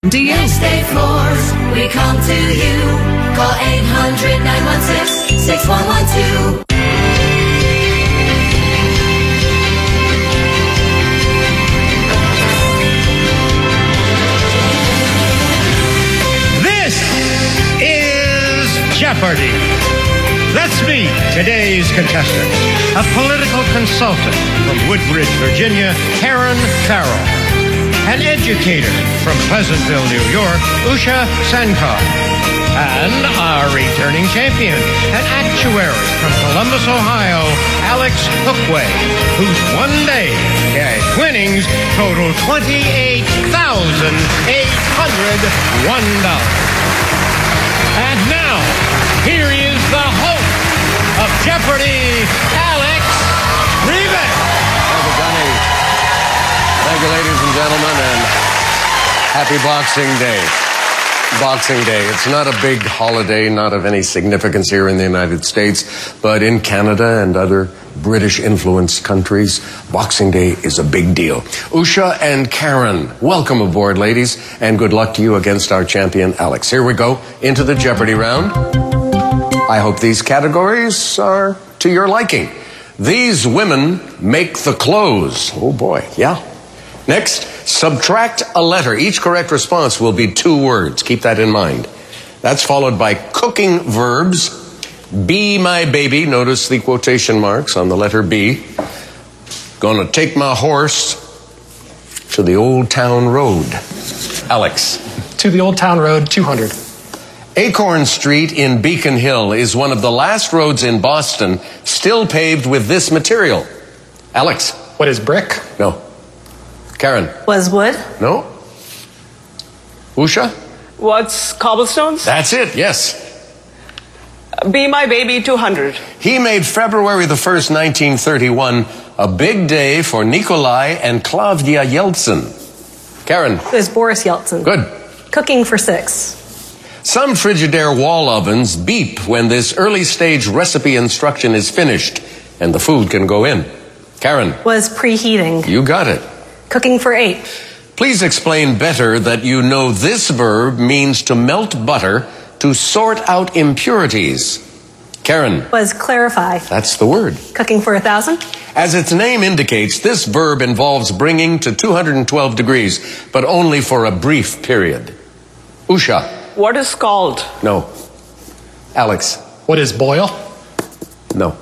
Do you? Next day floors, we come to you. Call 800-916-6112. This is Jeopardy! Let's meet today's contestants. A political consultant from Woodbridge, Virginia, Karen Farrell. An educator from Pleasantville, New York, Usha Sankar. And our returning champion, an actuary from Columbus, Ohio, Alex Hookway, whose one-day cash winnings total $28,801. And now, here is the host of Jeopardy, Alex Rivas. Thank you, Johnny. Thank you, ladies and gentlemen, and happy Boxing Day. Boxing Day. It's not a big holiday, not of any significance here in the United States, but in Canada and other British-influenced countries, Boxing Day is a big deal. Usha and Karen, welcome aboard, ladies, and good luck to you against our champion, Alex. Here we go into the Jeopardy round. I hope these categories are to your liking. These women make the clothes. Oh, boy, yeah. Next, subtract a letter. Each correct response will be 2 words. Keep that in mind. That's followed by cooking verbs. Be my baby. Notice the quotation marks on the letter B. Gonna take my horse to the Old Town Road. Alex. To the Old Town Road, 200. Acorn Street in Beacon Hill is one of the last roads in Boston still paved with this material. Alex. What is brick? No. Karen. Was wood? No. Usha? What's cobblestones? That's it, yes. Be my baby, 200. He made February the 1st, 1931, a big day for Nikolai and Klavdia Yeltsin. Karen. It was Boris Yeltsin. Good. Cooking for 6. Some Frigidaire wall ovens beep when this early stage recipe instruction is finished and the food can go in. Karen. Was preheating. You got it. Cooking for 8. Please explain better that you know this verb means to melt butter to sort out impurities. Karen. Was clarify. That's the word. Cooking for 1,000. As its name indicates, this verb involves bringing to 212 degrees, but only for a brief period. Usha. What is scald? No. Alex. What is boil? No.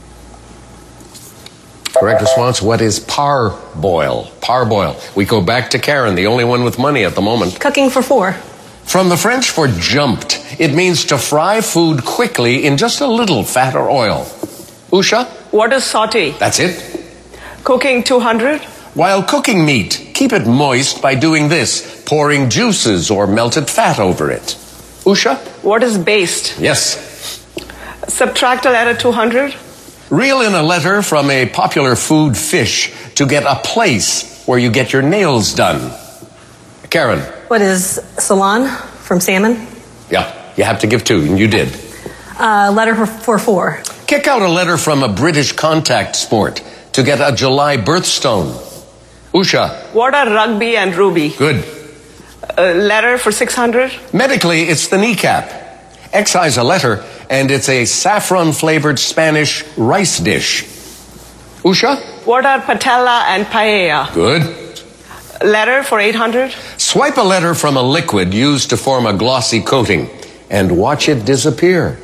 Correct response, what is parboil? Parboil. We go back to Karen, the only one with money at the moment. Cooking for 4. From the French for jumped, it means to fry food quickly in just a little fat or oil. Usha? What is saute? That's it. Cooking, 200. While cooking meat, keep it moist by doing this, pouring juices or melted fat over it. Usha? What is baste? Yes. Subtract a letter, 200. Reel in a letter from a popular food fish to get a place where you get your nails done. Karen. What is salon from salmon? Yeah, you have to give 2, and you did. Letter for 4. Kick out a letter from a British contact sport to get a July birthstone. Usha. What are rugby and ruby? Good. Letter for 600. Medically, it's the kneecap. Excise a letter, and it's a saffron-flavored Spanish rice dish. Usha? What are patella and paella? Good. Letter for 800. Swipe a letter from a liquid used to form a glossy coating and watch it disappear.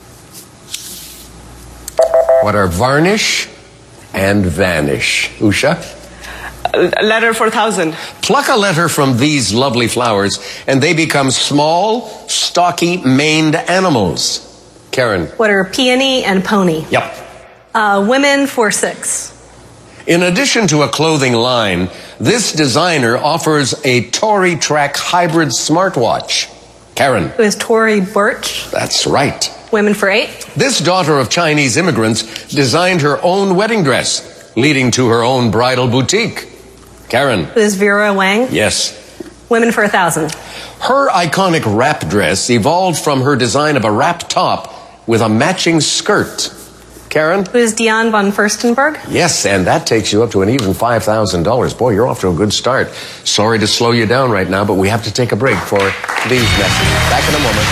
What are varnish and vanish? Usha? Letter for 1,000. Pluck a letter from these lovely flowers and they become small, stocky, maned animals. Karen. What are peony and pony? Yep. Women for 6. In addition to a clothing line, this designer offers a Tory Track hybrid smartwatch. Karen. It was Tory Burch. That's right. Women for 8. This daughter of Chinese immigrants designed her own wedding dress, leading to her own bridal boutique. Karen. It was Vera Wang. Yes. Women for 1,000. Her iconic wrap dress evolved from her design of a wrap top with a matching skirt. Karen? Who is Dion von Furstenberg? Yes, and that takes you up to an even $5,000. Boy, you're off to a good start. Sorry to slow you down right now, but we have to take a break for these messages. Back in a moment.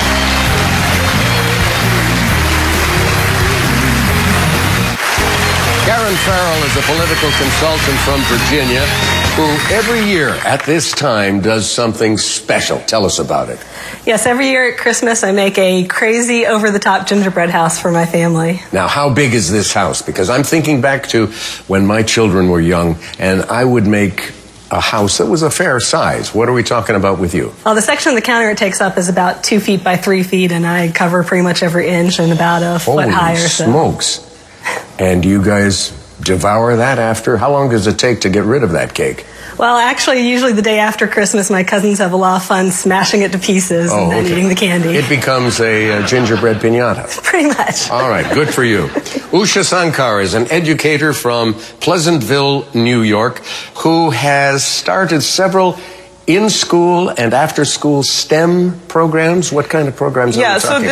Karen Farrell is a political consultant from Virginia who every year at this time does something special. Tell us about it. Yes, every year at Christmas I make a crazy over-the-top gingerbread house for my family. Now, how big is this house? Because I'm thinking back to when my children were young, and I would make a house that was a fair size. What are we talking about with you? Well, the section of the counter it takes up is about 2 feet by 3 feet, and I cover pretty much every inch and about a foot high or so. Holy smokes. And you guys devour that after? How long does it take to get rid of that cake? Well, actually, usually the day after Christmas, my cousins have a lot of fun smashing it to pieces and then eating the candy. It becomes a gingerbread piñata. Pretty much. All right, good for you. Usha Sankar is an educator from Pleasantville, New York, who has started several in-school and after-school STEM programs. What kind of programs are we talking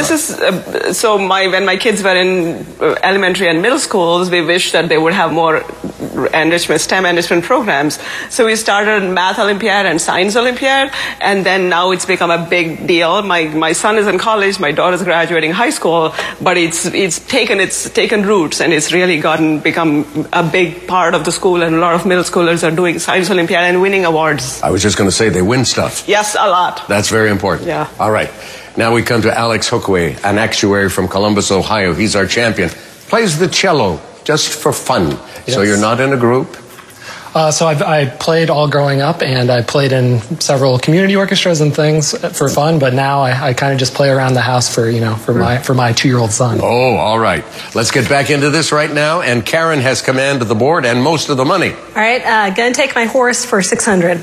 about? When my kids were in elementary and middle schools, we wished that they would have more STEM enrichment programs. So we started Math Olympiad and Science Olympiad, and then now it's become a big deal. My son is in college, my daughter is graduating high school, but it's taken roots, and it's really become a big part of the school, and a lot of middle schoolers are doing Science Olympiad and winning awards. I was just going to say they win stuff. Yes, a lot. That's very important. Yeah. All right. Now we come to Alex Hookaway, an actuary from Columbus, Ohio. He's our champion. Plays the cello just for fun. Yes. So you're not in a group? So I played all growing up, and I played in several community orchestras and things for fun. But now I kind of just play around the house for my 2-year-old son. Oh, all right. Let's get back into this right now. And Karen has command of the board and most of the money. All right, gonna take my horse for 600.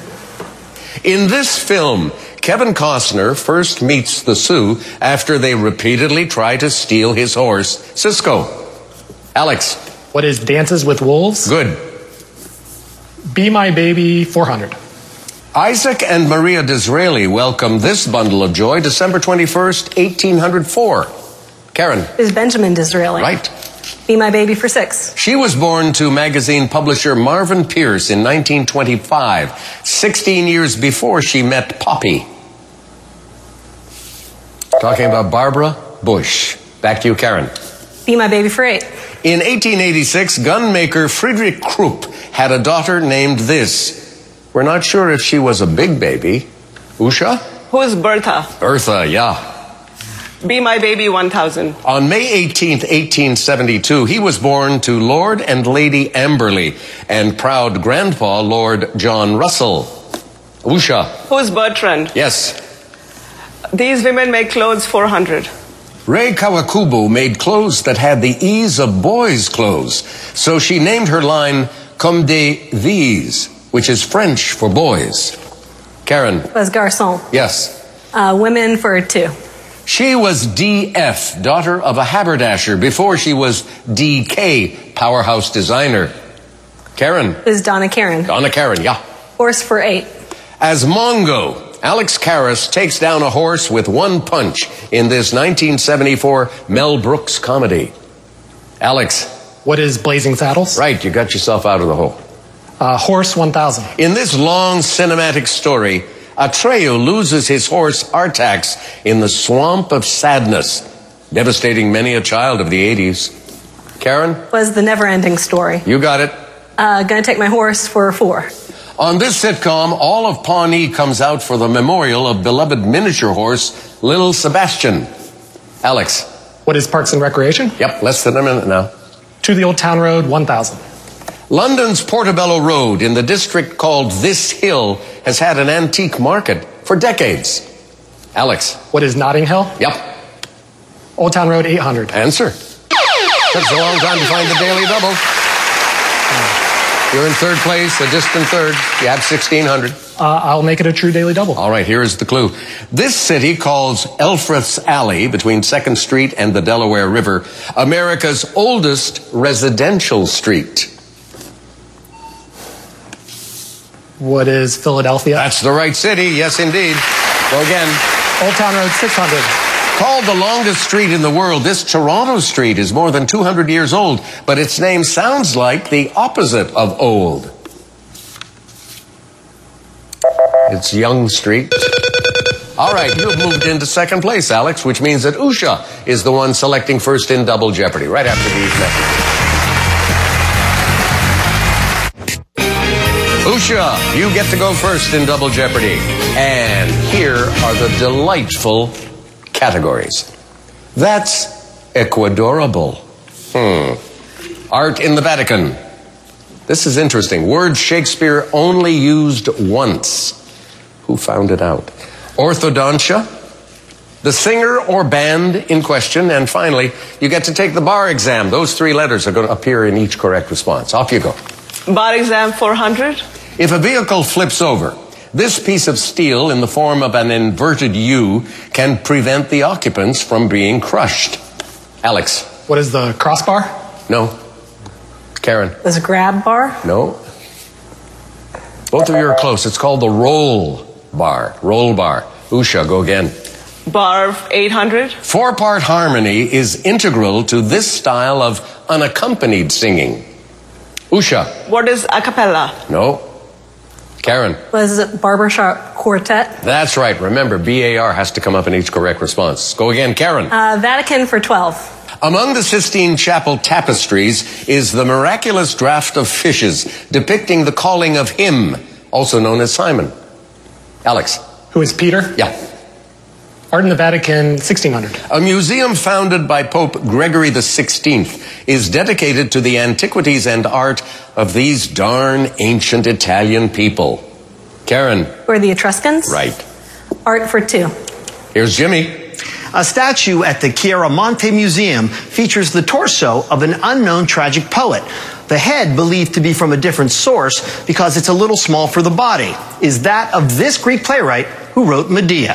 In this film, Kevin Costner first meets the Sioux after they repeatedly try to steal his horse, Cisco. Alex. What is Dances with Wolves? Good. Be My Baby, 400. Isaac and Maria Disraeli welcomed this bundle of joy December 21st, 1804. Karen. Is Benjamin Disraeli. Right. Be My Baby for 6. She was born to magazine publisher Marvin Pierce in 1925, 16 years before she met Poppy. Talking about Barbara Bush. Back to you, Karen. Be My Baby for 8. In 1886, gunmaker Friedrich Krupp had a daughter named this. We're not sure if she was a big baby. Usha? Who is Bertha? Bertha, yeah. Be My Baby 1000. On May 18th, 1872, he was born to Lord and Lady Amberley and proud grandpa Lord John Russell. Usha. Who is Bertrand? Yes. These women make clothes 400. Rei Kawakubo made clothes that had the ease of boys' clothes, so she named her line Comme des These, which is French for boys. Karen. Was Garçon. Yes. Women for 2. She was D.F., daughter of a haberdasher, before she was D.K., powerhouse designer. Karen. Is Donna Karen. Donna Karen, yeah. Horse for 8. As Mongo, Alex Karras takes down a horse with one punch in this 1974 Mel Brooks comedy. Alex. What is Blazing Saddles? Right, you got yourself out of the hole. Horse 1000. In this long cinematic story, Atreyu loses his horse Artax in the swamp of sadness, devastating many a child of the 80s. Karen? Was The Never-Ending Story. You got it. Gonna take my horse for 4. On this sitcom, all of Pawnee comes out for the memorial of beloved miniature horse, Little Sebastian. Alex. What is Parks and Recreation? Yep, less than a minute now. To the Old Town Road, 1000. London's Portobello Road in the district called This Hill has had an antique market for decades. Alex. What is Notting Hill? Yep. Old Town Road, 800. Answer. Took a long time to find the Daily Double. You're in third place, a distant third. You have 1,600. I'll make it a true Daily Double. All right, here's the clue. This city calls Elfreth's Alley, between 2nd Street and the Delaware River, America's oldest residential street. What is Philadelphia? That's the right city. Yes, indeed. Go again. Old Town Road, 600. Called the longest street in the world, this Toronto street is more than 200 years old, but its name sounds like the opposite of old. It's Yonge Street. All right, you have moved into second place, Alex, which means that Usha is the one selecting first in Double Jeopardy, right after these messages. Usha, you get to go first in Double Jeopardy. And here are the delightful categories. That's Ecuadorable. Art in the Vatican. This is interesting. Word Shakespeare only used once. Who found it out? Orthodontia, the singer or band in question, and finally, you get to take the bar exam. Those three letters are going to appear in each correct response. Off you go. Bar exam 400. If a vehicle flips over, this piece of steel in the form of an inverted U can prevent the occupants from being crushed. Alex. What is the crossbar? No. Karen. There's a grab bar. No. Both of you are close. It's called the roll bar. Roll bar. Usha, go again. Bar 800. 4-part harmony is integral to this style of unaccompanied singing. Usha. What is a cappella? No. Karen. Was it barbershop quartet? That's right. Remember, BAR has to come up in each correct response. Go again, Karen. Vatican for 12. Among the Sistine Chapel tapestries is the miraculous draught of fishes depicting the calling of him, also known as Simon. Alex. Who is Peter? Yeah. Art in the Vatican, 1600. A museum founded by Pope Gregory XVI is dedicated to the antiquities and art of these darn ancient Italian people. Karen. Or the Etruscans? Right. Art for 2. Here's Jimmy. A statue at the Chiaramonte Museum features the torso of an unknown tragic poet. The head believed to be from a different source because it's a little small for the body. Is that of this Greek playwright who wrote Medea?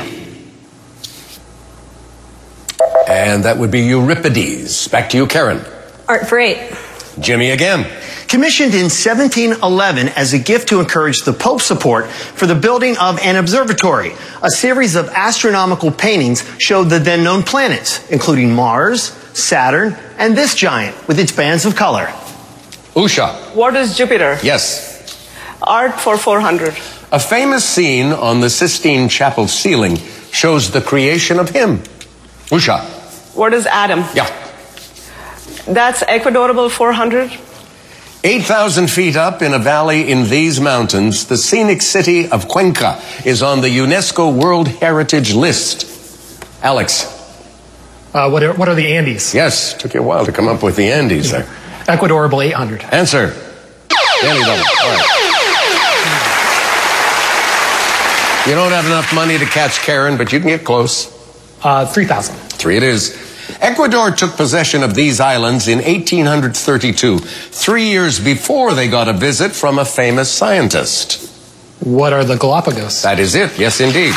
And that would be Euripides. Back to you, Karen. Art for 8. Jimmy again. Commissioned in 1711 as a gift to encourage the Pope's support for the building of an observatory, a series of astronomical paintings showed the then known planets, including Mars, Saturn, and this giant with its bands of color. Usha. What is Jupiter? Yes. Art for 400. A famous scene on the Sistine Chapel ceiling shows the creation of him. Usha. What is Adam? Yeah. That's Ecuadorable 400. 8,000 feet up in a valley in these mountains, the scenic city of Cuenca is on the UNESCO World Heritage List. Alex. What are the Andes? Yes, took you a while to come up with the Andes there. Ecuadorable 800. Answer. Daily double. All right. You don't have enough money to catch Karen, but you can get close. 3,000. 3 it is. Ecuador took possession of these islands in 1832, 3 years before they got a visit from a famous scientist. What are the Galapagos? That is it. Yes, indeed.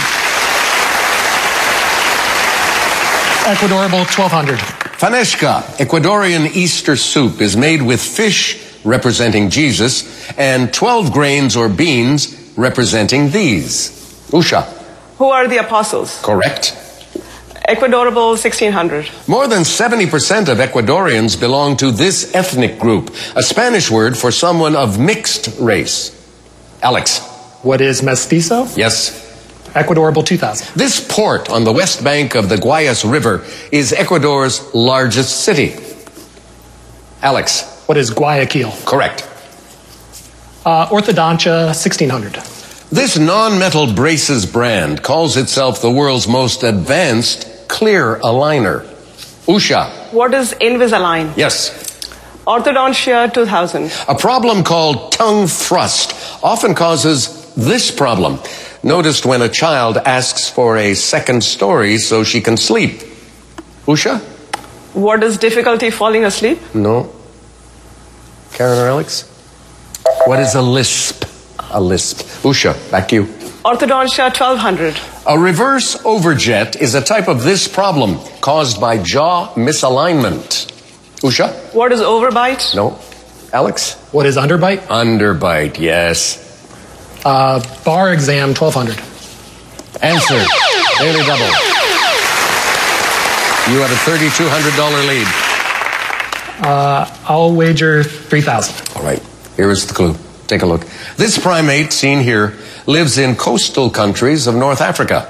Ecuadorable 1200. Faneshka, Ecuadorian Easter soup, is made with fish representing Jesus and 12 grains or beans representing these. Usha. Who are the apostles? Correct. Ecuadorable 1600. More than 70% of Ecuadorians belong to this ethnic group, a Spanish word for someone of mixed race. Alex. What is mestizo? Yes. Ecuadorable 2000. This port on the west bank of the Guayas River is Ecuador's largest city. Alex. What is Guayaquil? Correct. Orthodontia 1600. This non-metal braces brand calls itself the world's most advanced clear aligner. Usha. What is Invisalign? Yes. Orthodontia 2000. A problem called tongue thrust often causes this problem. Noticed when a child asks for a second story so she can sleep. Usha? What is difficulty falling asleep? No. Karen or Alex? What is a lisp? A lisp. Usha, back to you. Orthodontia 1200. A reverse overjet is a type of this problem caused by jaw misalignment. Usha? What is overbite? No. Alex? What is underbite? Underbite, yes. Bar exam 1200. Answer. Daily double. You have a $3,200 lead. I'll wager 3,000. All right, here is the clue. Take a look. This primate seen here lives in coastal countries of North Africa.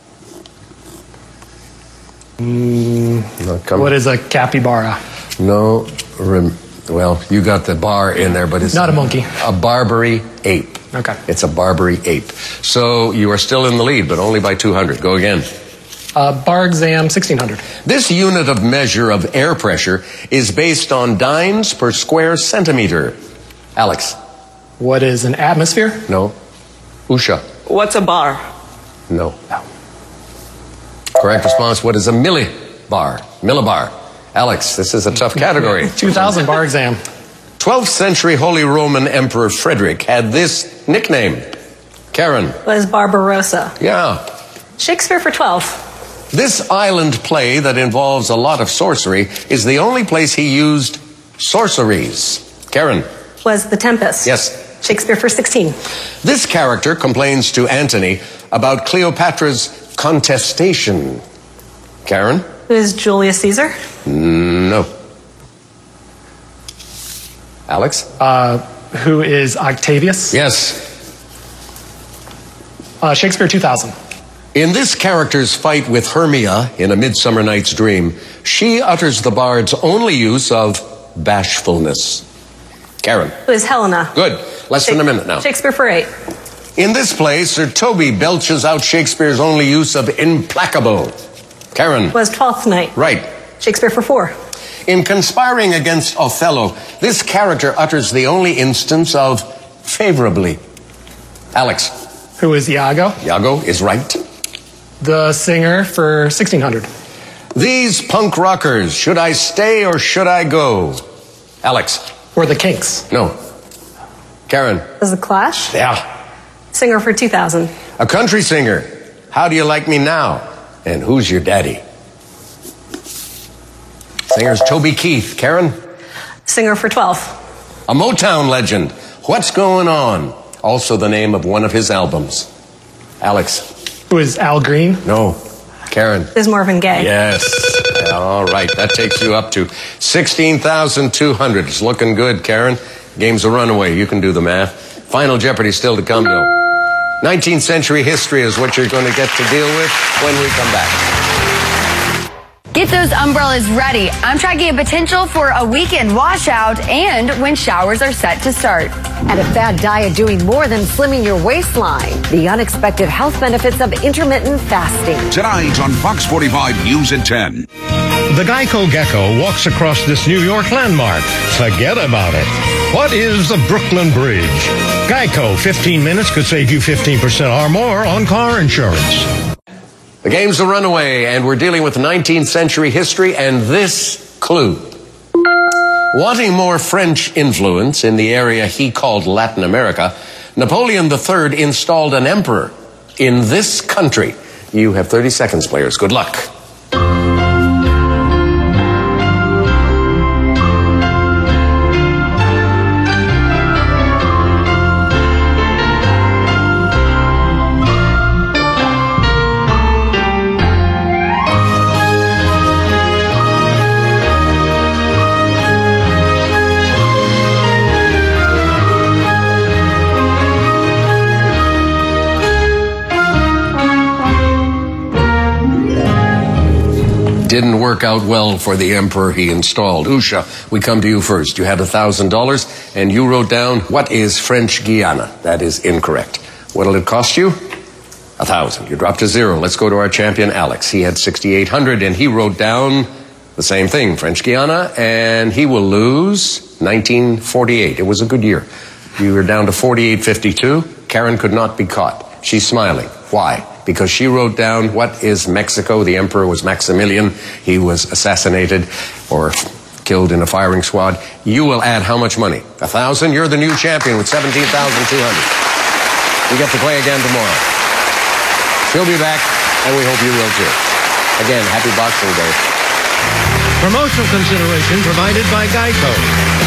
What is a capybara? No, well, you got the bar in there, but it's not a monkey. A Barbary ape. Okay. It's a Barbary ape. So you are still in the lead, but only by 200. Go again. Bar exam, 1,600. This unit of measure of air pressure is based on dynes per square centimeter. Alex. What is an atmosphere? No. Usha. What's a bar? No. Correct response. What is a millibar? Millibar. Alex, this is a tough category. 2,000 bar exam. 12th century Holy Roman Emperor Frederick had this nickname. Karen. Was Barbarossa. Yeah. Shakespeare for 12. This island play that involves a lot of sorcery is the only place he used sorceries. Karen. Was The Tempest. Yes. Shakespeare for 16. This character complains to Antony about Cleopatra's contestation. Karen? Who is Julius Caesar? No. Alex? Who is Octavius? Yes. Shakespeare 2000. In this character's fight with Hermia in A Midsummer Night's Dream, she utters the bard's only use of bashfulness. Karen. Who is Helena? Good. Less than a minute now. Shakespeare for 8. In this play, Sir Toby belches out Shakespeare's only use of implacable. Karen. Was Twelfth Night. Right. Shakespeare for 4. In conspiring against Othello, this character utters the only instance of favorably. Alex. Who is Iago? Iago is right. The singer for 1,600. These punk rockers, should I stay or should I go? Alex. Or the Kinks. No. Karen. Was The Clash. Yeah. Singer for 2,000. A country singer. How do you like me now? And who's your daddy? Singer's Toby Keith. Karen? Singer for 12. A Motown legend. What's going on? Also the name of one of his albums. Alex. Who is Al Green? No. Karen. Is Marvin Gaye. Yes. All right. That takes you up to 16,200. It's looking good, Karen. Game's a runaway. You can do the math. Final Jeopardy still to come, though. 19th century history is what you're going to get to deal with when we come back. Get those umbrellas ready. I'm tracking a potential for a weekend washout and when showers are set to start. And a fad diet doing more than slimming your waistline. The unexpected health benefits of intermittent fasting. Tonight on Fox 45 News at 10. The Geico Gecko walks across this New York landmark. Forget about it. What is the Brooklyn Bridge? Geico, 15 minutes could save you 15% or more on car insurance. The game's a runaway, and we're dealing with 19th century history and this clue. Wanting more French influence in the area he called Latin America, Napoleon III installed an emperor in this country. You have 30 seconds, players. Good luck. Didn't work out well for the emperor he installed. Usha, we come to you first. You had $1,000 and you wrote down, what is French Guiana? That is incorrect. What'll it cost you? 1,000. You dropped to 0. Let's go to our champion, Alex. He had 6,800 and he wrote down the same thing, French Guiana, and he will lose 1948. It was a good year. You were down to 48.52. Karen could not be caught. She's smiling. Why? Because she wrote down, what is Mexico? The emperor was Maximilian. He was assassinated or killed in a firing squad. You will add how much money? 1,000? You're the new champion with 17,200. You get to play again tomorrow. She'll be back, and we hope you will too. Again, happy Boxing Day. Promotional consideration provided by Geico.